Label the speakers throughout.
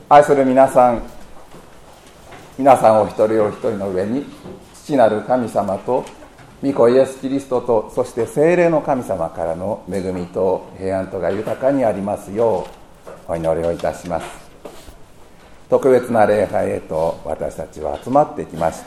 Speaker 1: 愛する皆さんお一人お一人の上に父なる神様と御子イエス・キリストと、そして聖霊の神様からの恵みと平安とが豊かにありますようお祈りをいたします。特別な礼拝へと私たちは集まってきました。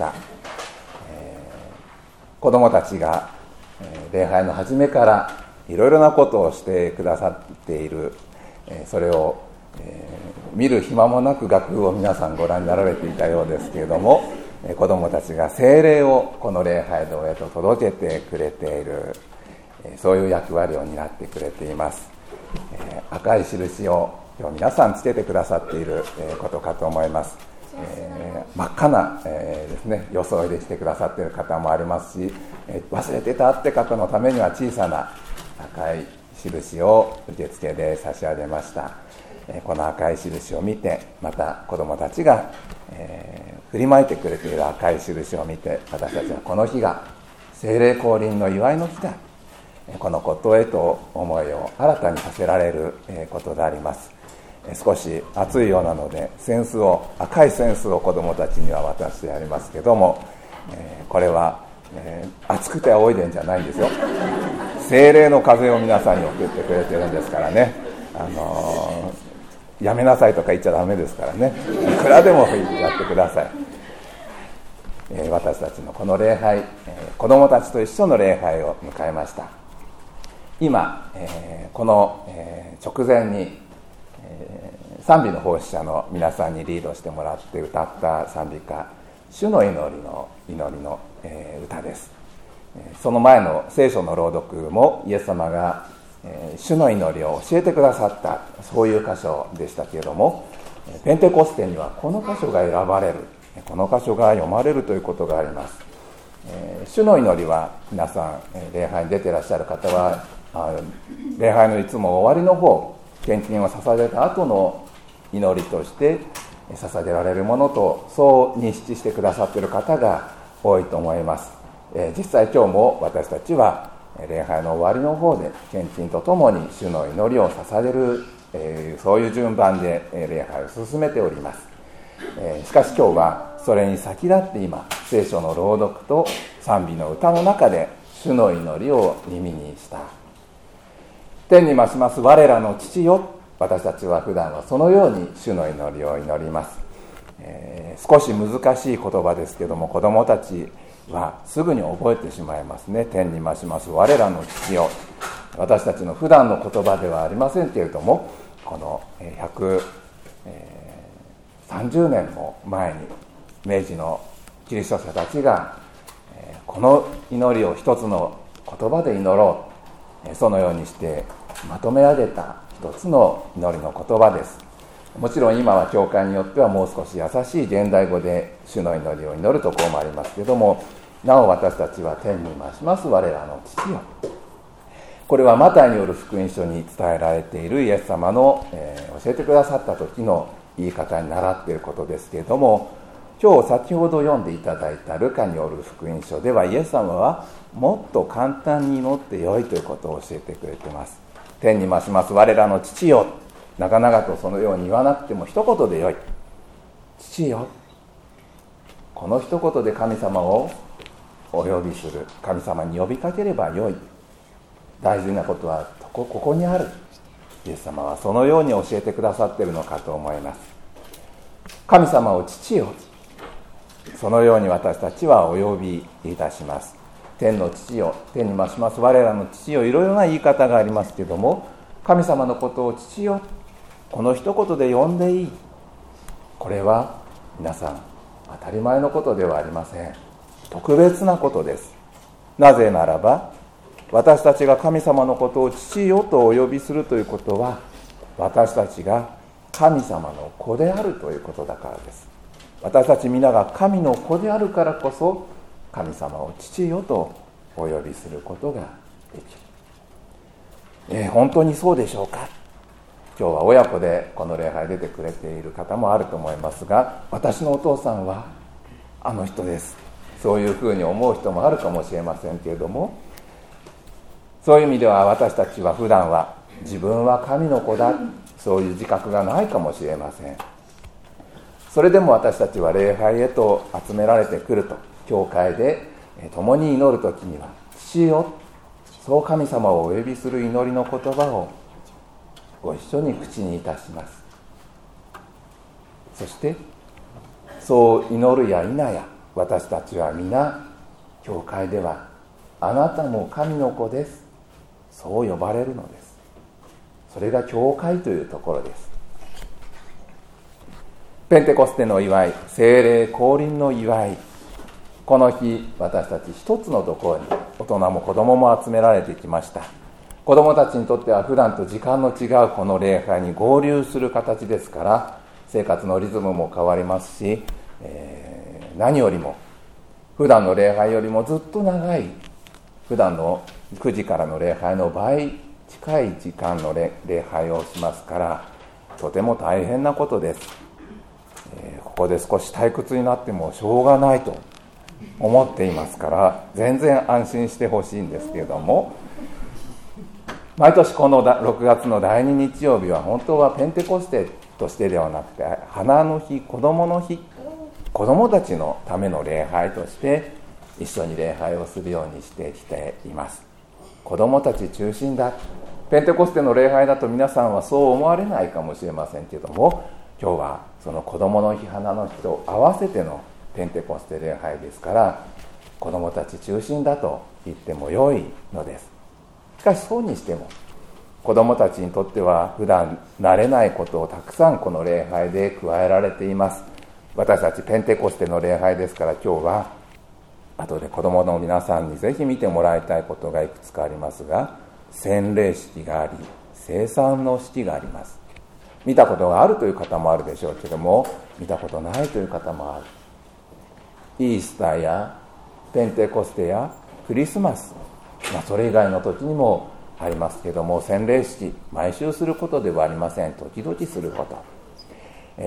Speaker 1: 子どもたちが礼拝の初めからいろいろなことをしてくださっている、それを見る暇もなく楽譜を皆さんご覧になられていたようですけれども、子どもたちが聖霊をこの礼拝堂へと届けてくれている、そういう役割を担ってくれています。赤い印を今日皆さんつけてくださっていることかと思います。真っ赤な、ですね、装いで来てくださっている方もありますし、忘れてたって方のためには小さな赤い印を受付で差し上げました。この赤い印を見て、また子どもたちが、振りまいてくれている赤い印を見て、私たちはこの日が聖霊降臨の祝いの日だ、このことへと思いを新たにさせられることであります。少し暑いようなので赤い扇子を子どもたちには渡してありますけども、これは、暑くて仰いでんじゃないんですよ。聖霊の風を皆さんに送ってくれてるんですからね。やめなさいとか言っちゃダメですからね。いくらでもやってください。私たちのこの礼拝、子どもたちと一緒の礼拝を迎えました。今、この直前に賛美の奉仕者の皆さんにリードしてもらって歌った賛美歌、主の祈りの歌です。その前の聖書の朗読もイエス様が主の祈りを教えてくださった、そういう箇所でしたけれども、ペンテコステにはこの箇所が選ばれる、この箇所が読まれるということがあります。主の祈りは皆さん礼拝に出ていらっしゃる方は礼拝のいつも終わりの方、献金を捧げた後の祈りとして捧げられるものと、そう認識してくださっている方が多いと思います。実際今日も私たちは礼拝の終わりの方で献金とともに主の祈りを捧げる、そういう順番で礼拝を進めております。しかし今日はそれに先立って今、聖書の朗読と賛美の歌の中で主の祈りを耳にした。天に増します我らの父よ、私たちは普段はそのように主の祈りを祈ります。少し難しい言葉ですけども、子どもたちはすぐに覚えてしまいますね。天に増します我らの父よ、私たちの普段の言葉ではありませんけれども、この130年も前に明治のキリスト者たちがこの祈りを一つの言葉で祈ろう、そのようにしてまとめ上げた一つの祈りの言葉です。もちろん今は教会によってはもう少し優しい現代語で主の祈りを祈るところもありますけれども、なお私たちは天に増します我らの父よ、これはマタイによる福音書に伝えられているイエス様の、教えてくださった時の言い方に倣っていることですけれども、今日先ほど読んでいただいたルカによる福音書ではイエス様はもっと簡単に祈ってよいということを教えてくれています。天に増します我らの父よ、長々とそのように言わなくても一言でよい。父よ、この一言で神様をお呼びする、神様に呼びかければよい。大事なことはここにある。イエス様はそのように教えてくださっているのかと思います。神様を父よ、そのように私たちはお呼びいたします。天の父よ、天に増します我らの父よ、いろいろな言い方がありますけれども、神様のことを父よ、この一言で呼んでいい。これは皆さん当たり前のことではありません。特別なことです。なぜならば、私たちが神様のことを父よとお呼びするということは、私たちが神様の子であるということだからです。私たち皆が神の子であるからこそ、神様を父よとお呼びすることができる。本当にそうでしょうか。今日は親子でこの礼拝出てくれている方もあると思いますが、私のお父さんはあの人です、そういうふうに思う人もあるかもしれませんけれども、そういう意味では私たちは普段は自分は神の子だ、そういう自覚がないかもしれません。 それでも私たちは礼拝へと集められてくると、教会で共に祈るときには、父よ、そう神様をお呼びする祈りの言葉をご一緒に口にいたします。そしてそう祈るや否や、私たちは皆教会ではあなたも神の子です、そう呼ばれるのです。それが教会というところです。ペンテコステの祝い、聖霊降臨の祝い、この日私たち一つのところに大人も子供も集められてきました。子供たちにとっては普段と時間の違うこの礼拝に合流する形ですから、生活のリズムも変わりますし、何よりも普段の礼拝よりもずっと長い、普段の9時からの礼拝の倍近い時間の礼拝をしますから、とても大変なことです。ここで少し退屈になってもしょうがないと思っていますから、全然安心してほしいんですけれども、毎年この6月の第2日曜日は本当はペンテコステとしてではなくて、花の日、子供の日、子供たちのための礼拝として一緒に礼拝をするようにしてきています。子供たち中心だ。ペンテコステの礼拝だと皆さんはそう思われないかもしれませんけれども、今日はその子供の日、花の日と合わせてのペンテコステ礼拝ですから、子供たち中心だと言っても良いのです。しかしそうにしても子供たちにとっては普段慣れないことをたくさんこの礼拝で加えられています。私たちペンテコステの礼拝ですから、今日は後で子供の皆さんにぜひ見てもらいたいことがいくつかありますが、洗礼式があり、聖餐の式があります。見たことがあるという方もあるでしょうけども、見たことないという方もある。イースターやペンテコステやクリスマス、それ以外の時にもありますけども、洗礼式毎週することではありません。時々すること、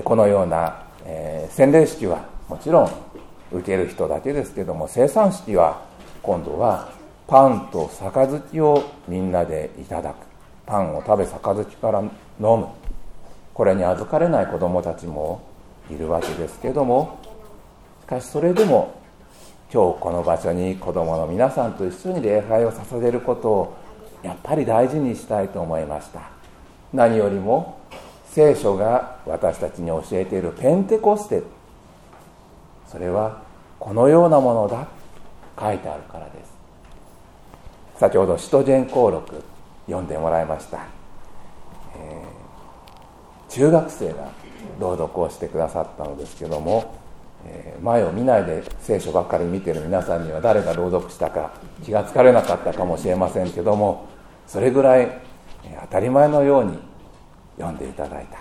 Speaker 1: このような、洗礼式はもちろん受ける人だけですけども、聖餐式は今度はパンと杯をみんなでいただく。パンを食べ杯から飲む。これに預かれない子どもたちもいるわけですけども、しかしそれでも今日この場所に子どもの皆さんと一緒に礼拝を捧げることをやっぱり大事にしたいと思いました。何よりも聖書が私たちに教えているペンテコステ、それはこのようなものだ書いてあるからです。先ほど使徒伝講録読んでもらいました。中学生が朗読をしてくださったのですけども、前を見ないで聖書ばっかり見ている皆さんには誰が朗読したか気がつかれなかったかもしれませんけども、それぐらい当たり前のように読んでいただいた。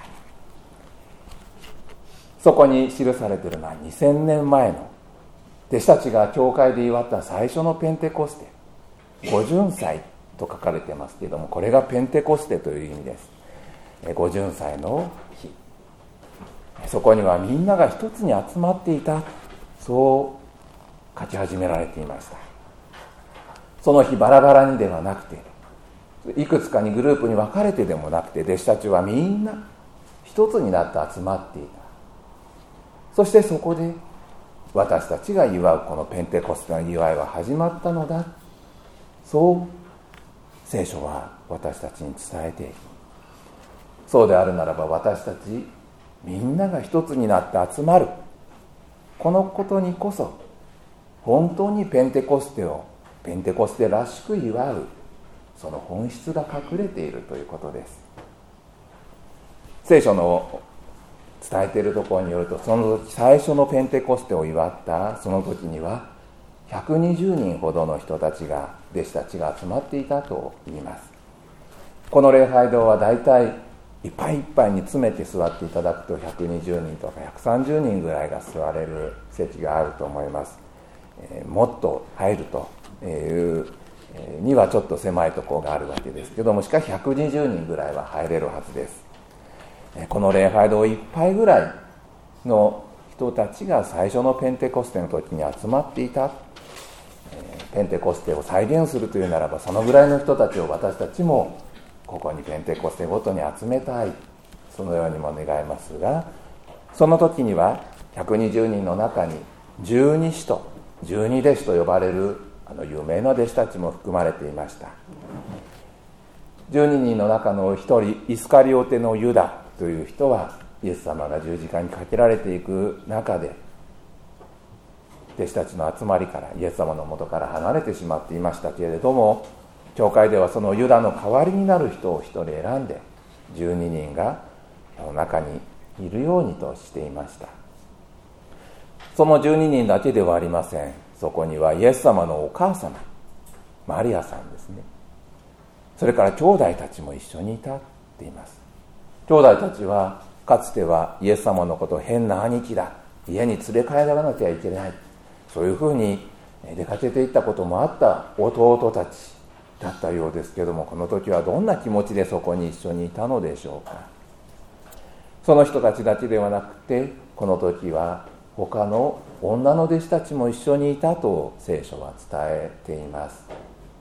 Speaker 1: そこに記されているのは2000年前の弟子たちが教会で祝った最初のペンテコステ、五巡祭と書かれていますけれども、これがペンテコステという意味です。五巡祭の日、そこにはみんなが一つに集まっていた、そう書き始められていました。その日バラバラにではなくて、いくつかにグループに分かれてでもなくて、弟子たちはみんな一つになって集まっていた。そしてそこで私たちが祝うこのペンテコステの祝いは始まったのだ、そう聖書は私たちに伝えている。そうであるならば、私たちみんなが一つになって集まる、このことにこそ本当にペンテコステをペンテコステらしく祝う、その本質が隠れているということです。聖書の伝えているところによると、その時最初のペンテコステを祝ったその時には120人ほどの人たちが、弟子たちが集まっていたと言います。この礼拝堂はだいたいいっぱいいっぱいに詰めて座っていただくと120人とか130人ぐらいが座れる席があると思います。もっと入るというにはちょっと狭いところがあるわけですけども、しかし120人ぐらいは入れるはずです。この礼拝堂いっぱいぐらいの人たちが最初のペンテコステの時に集まっていた。ペンテコステを再現するというならば、そのぐらいの人たちを私たちもここにペンテコステごとに集めたい、そのようにも願いますが、 その時には120人の中に十二使徒、十二弟子と呼ばれる有名な弟子たちも含まれていました。12人の中の一人、イスカリオテのユダという人はイエス様が十字架にかけられていく中で弟子たちの集まりからイエス様のもとから離れてしまっていましたけれども、教会ではそのユダの代わりになる人を一人選んで12人がその中にいるようにとしていました。その12人だけではありません。そこにはイエス様のお母様マリアさんですね、それから兄弟たちも一緒にいたって言います。兄弟たちはかつてはイエス様のことを変な兄貴だ、家に連れ帰らなきゃいけない、そういうふうに出かけていったこともあった弟たちだったようですけども、この時はどんな気持ちでそこに一緒にいたのでしょうか。その人たちだけではなくて、この時は他の女の弟子たちも一緒にいたと聖書は伝えています。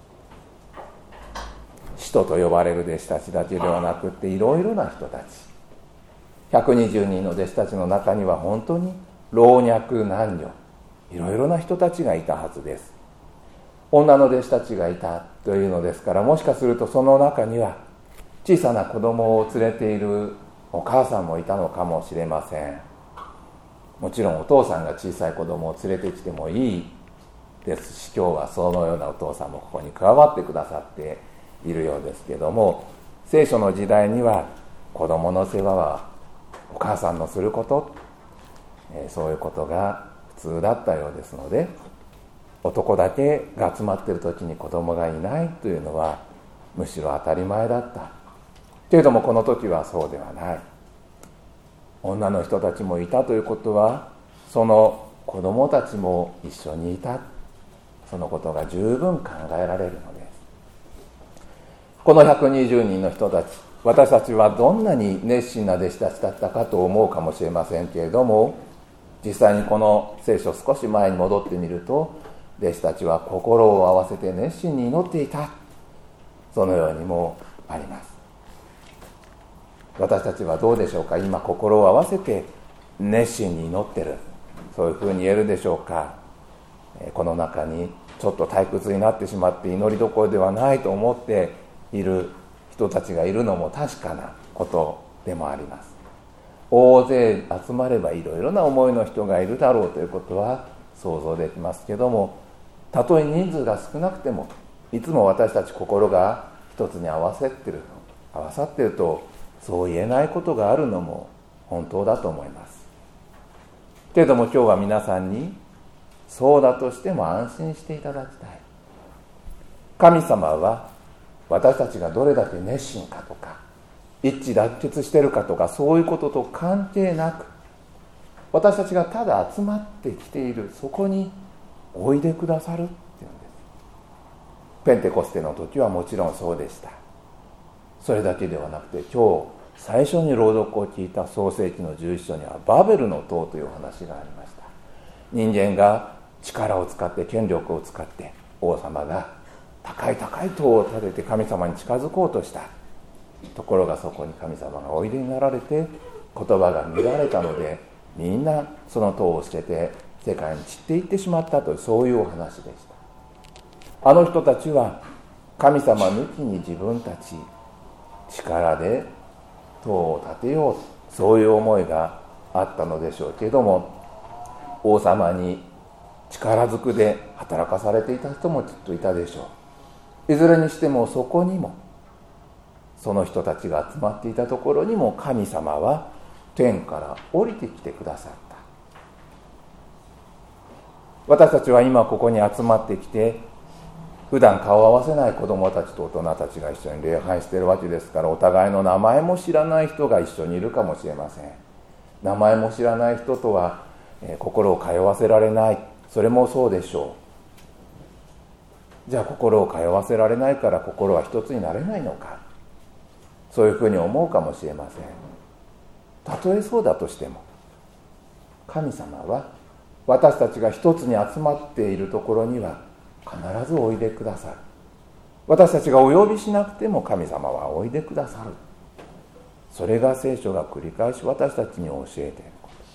Speaker 1: 使徒と呼ばれる弟子たちだけではなくて、いろいろな人たち、120人の弟子たちの中には本当に老若男女、いろいろな人たちがいたはずです。女の弟子たちがいたというのですから、もしかするとその中には小さな子供を連れているお母さんもいたのかもしれません。もちろんお父さんが小さい子供を連れてきてもいいですし、今日はそのようなお父さんもここに加わってくださっているようですけども、聖書の時代には子供の世話はお母さんのすること、そういうことが普通だったようですので、男だけが集まっている時に子供がいないというのはむしろ当たり前だったけれども、この時はそうではない。女の人たちもいたということは、その子供たちも一緒にいた、そのことが十分考えられるのです。この120人の人たち、私たちはどんなに熱心な弟子たちだったかと思うかもしれませんけれども、実際にこの聖書少し前に戻ってみると、弟子たちは心を合わせて熱心に祈っていた、そのようにもあります。私たちはどうでしょうか。今心を合わせて熱心に祈ってる、そういうふうに言えるでしょうか。この中にちょっと退屈になってしまって祈りどころではないと思っている人たちがいるのも確かなことでもあります。大勢集まればいろいろな思いの人がいるだろうということは想像できますけども、たとえ人数が少なくてもいつも私たち心が一つに合わさっているとそう言えないことがあるのも本当だと思います。けれども今日は皆さんにそうだとしても安心していただきたい。神様は私たちがどれだけ熱心かとか一致団結しているかとか、そういうことと関係なく、私たちがただ集まってきているそこにおいでくださるっていうんです。ペンテコステの時はもちろんそうでした。それだけではなくて、今日最初に朗読を聞いた創世記の11章にはバベルの塔というお話がありました。人間が力を使って権力を使って王様が高い高い塔を建てて神様に近づこうとした。ところがそこに神様がおいでになられて言葉が乱れたので、みんなその塔を捨てて世界に散っていってしまったという、そういうお話でした。あの人たちは神様抜きに自分たち力で塔を建てよう、そういう思いがあったのでしょうけれども、王様に力ずくで働かされていた人もきっといたでしょう。いずれにしてもそこにも、その人たちが集まっていたところにも神様は天から降りてきてくださった。私たちは今ここに集まってきて、普段顔を合わせない子どもたちと大人たちが一緒に礼拝しているわけですから、お互いの名前も知らない人が一緒にいるかもしれません。名前も知らない人とは、心を通わせられない、それもそうでしょう。じゃあ心を通わせられないから心は一つになれないのか、そういうふうに思うかもしれません。たとえそうだとしても、神様は私たちが一つに集まっているところには必ずおいでくださる。私たちがお呼びしなくても神様はおいでくださる。それが聖書が繰り返し私たちに教えていること。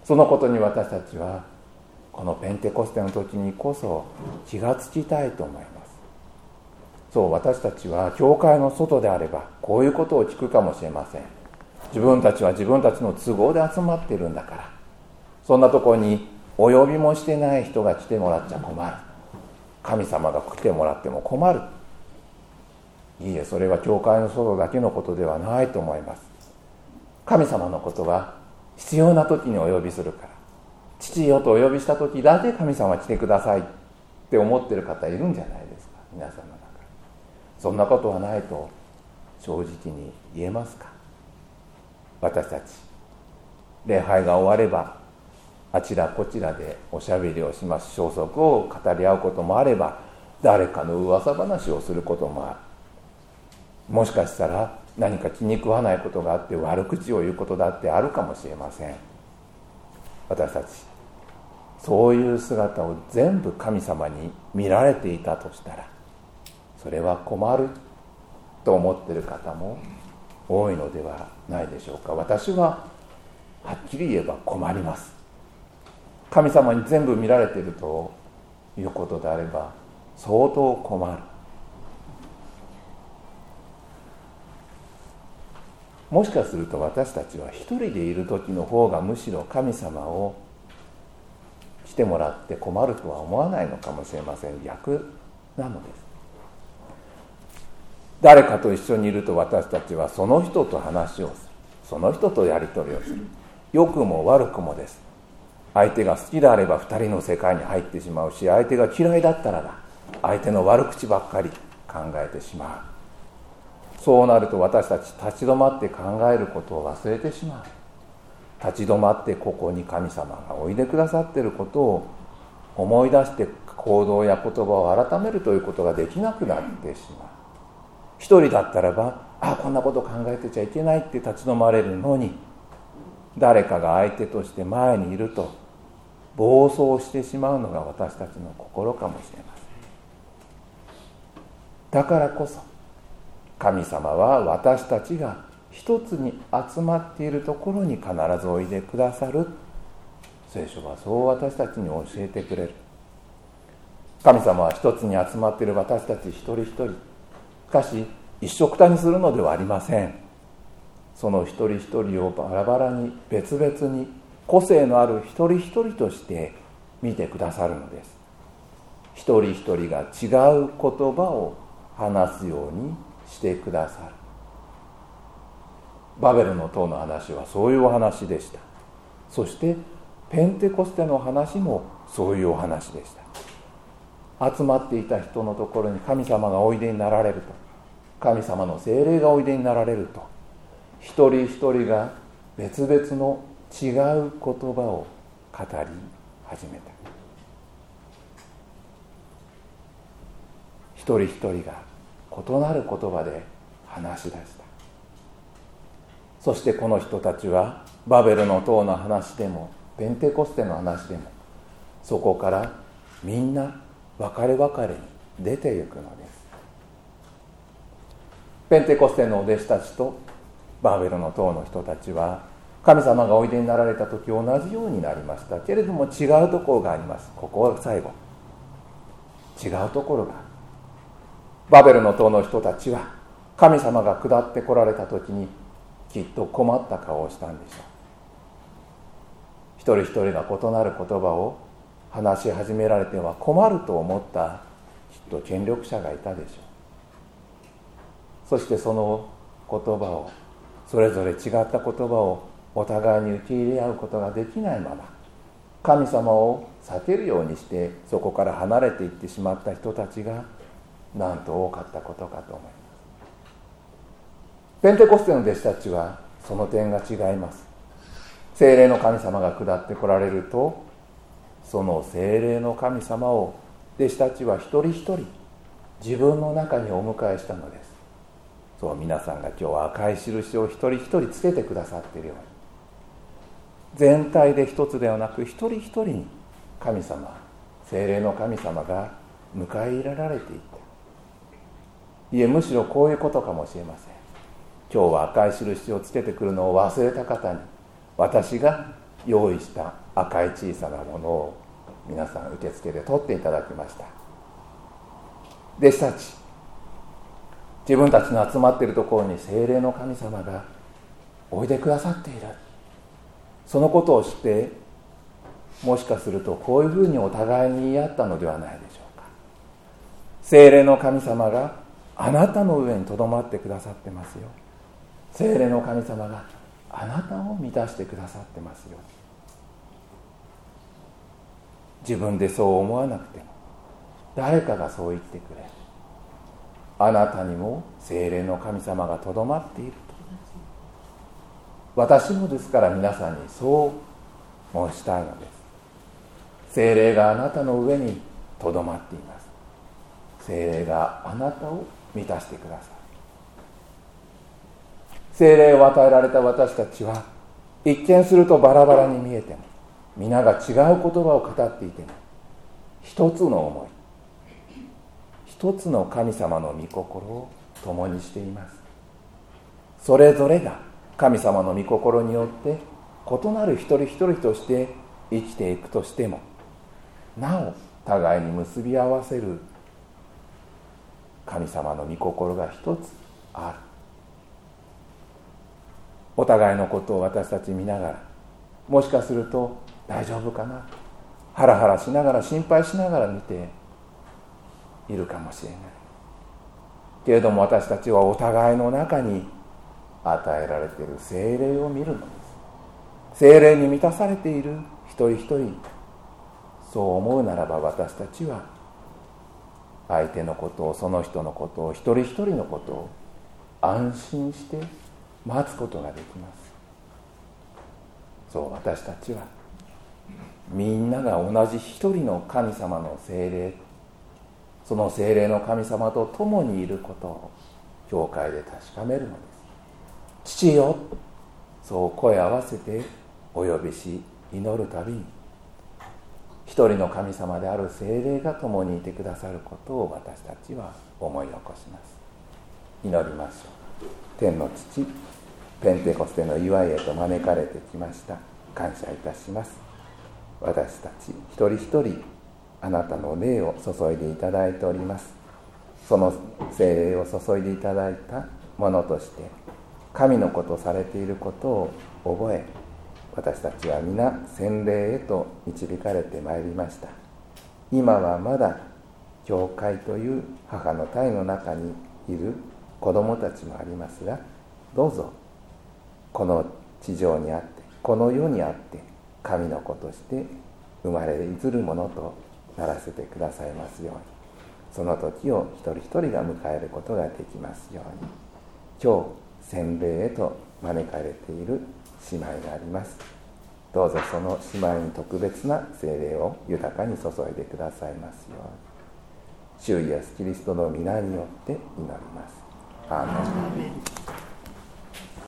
Speaker 1: そのことに私たちはこのペンテコステの時にこそ気がつきたいと思います。そう私たちは教会の外であればこういうことを聞くかもしれません。自分たちは自分たちの都合で集まっているんだから、そんなところにお呼びもしてない人が来てもらっちゃ困る、神様が来てもらっても困る。いいえ、それは教会の外だけのことではないと思います。神様のことは必要な時にお呼びするから、父よとお呼びした時だけ神様来てくださいって思ってる方いるんじゃないですか、皆さんの中に。そんなことはないと正直に言えますか。私たち礼拝が終わればあちらこちらでおしゃべりをします。消息を語り合うこともあれば、誰かの噂話をすることもある。もしかしたら何か気に食わないことがあって悪口を言うことだってあるかもしれません。私たちそういう姿を全部神様に見られていたとしたら、それは困ると思っている方も多いのではないでしょうか。私ははっきり言えば困ります。神様に全部見られているということであれば相当困る。もしかすると私たちは一人でいる時の方がむしろ神様を来てもらって困るとは思わないのかもしれません。逆なのです。誰かと一緒にいると私たちはその人と話をする、その人とやり取りをする。良くも悪くもです。相手が好きであれば二人の世界に入ってしまうし、相手が嫌いだったら相手の悪口ばっかり考えてしまう。そうなると私たち立ち止まって考えることを忘れてしまう。立ち止まってここに神様がおいでくださっていることを思い出して行動や言葉を改めるということができなくなってしまう。一人だったらば、こんなこと考えてちゃいけないって立ち止まれるのに、誰かが相手として前にいると暴走してしまうのが私たちの心かもしれません。だからこそ神様は私たちが一つに集まっているところに必ずおいでくださる。聖書はそう私たちに教えてくれる。神様は一つに集まっている私たち一人一人、しかし一緒くたにするのではありません。その一人一人をバラバラに別々に個性のある一人一人として見てくださるのです。一人一人が違う言葉を話すようにしてくださる。バベルの塔の話はそういうお話でした。そしてペンテコステの話もそういうお話でした。集まっていた人のところに神様がおいでになられると、神様の聖霊がおいでになられると、一人一人が別々の違う言葉を語り始めた。一人一人が異なる言葉で話し出した。そしてこの人たちはバベルの塔の話でもペンテコステの話でも、そこからみんな別れ別れに出ていくのです。ペンテコステのお弟子たちとバベルの塔の人たちは神様がおいでになられた時同じようになりましたけれども、違うところがあります。ここは最後違うところが、バベルの塔の人たちは神様が下って来られた時にきっと困った顔をしたんでしょう。一人一人が異なる言葉を話し始められては困ると思ったきっと権力者がいたでしょう。そしてその言葉を、それぞれ違った言葉をお互いに受け入れ合うことができないまま、神様を避けるようにしてそこから離れていってしまった人たちがなんと多かったことかと思います。ペンテコステの弟子たちはその点が違います。聖霊の神様が下って来られると、その聖霊の神様を弟子たちは一人一人自分の中にお迎えしたのです。そう、皆さんが今日赤い印を一人一人つけてくださっているように、全体で一つではなく一人一人に神様、聖霊の神様が迎え入れられていった。いえ、むしろこういうことかもしれません。今日は赤い印をつけてくるのを忘れた方に、私が用意した赤い小さなものを皆さん受付で取っていただきました。弟子たち、自分たちの集まっているところに聖霊の神様がおいでくださっている、そのことを知って、もしかするとこういうふうにお互いに言い合ったのではないでしょうか。聖霊の神様があなたの上にとどまってくださってますよ。聖霊の神様があなたを満たしてくださってますよ。自分でそう思わなくても誰かがそう言ってくれる。あなたにも聖霊の神様がとどまっていると。私もですから皆さんにそう申したいのです。聖霊があなたの上にとどまっています。聖霊があなたを満たしてください。聖霊を与えられた私たちは、一見するとバラバラに見えても、皆が違う言葉を語っていても、一つの思い、一つの神様の御心を共にしています。それぞれが神様の御心によって異なる一人一人として生きていくとしても、なお互いに結び合わせる神様の御心が一つある。お互いのことを私たち見ながら、もしかすると大丈夫かな、ハラハラしながら心配しながら見ているかもしれないけれども、私たちはお互いの中に与えられている聖霊を見るのです。聖霊に満たされている一人一人、そう思うならば、私たちは相手のことを、その人のことを、一人一人のことを安心して待つことができます。そう私たちはみんなが同じ一人の神様の聖霊、その聖霊の神様と共にいることを教会で確かめるのです。父よ、そう声合わせてお呼びし祈るたびに、一人の神様である聖霊が共にいてくださることを私たちは思い起こします。祈りましょう。天の父、ペンテコステの祝いへと招かれてきました。感謝いたします。私たち一人一人、あなたの霊を注いでいただいております。その聖霊を注いでいただいたものとして、神の子とされていることを覚え、私たちは皆洗礼へと導かれてまいりました。今はまだ教会という母の胎の中にいる子供たちもありますが、どうぞこの地上にあって、この世にあって神の子として生まれずるものとならせてくださいますように、その時を一人一人が迎えることができますように。今日洗礼へと招かれている姉妹があります。どうぞその姉妹に特別な聖霊を豊かに注いでくださいますように。主イエスキリストの皆によって祈ります。アーメン。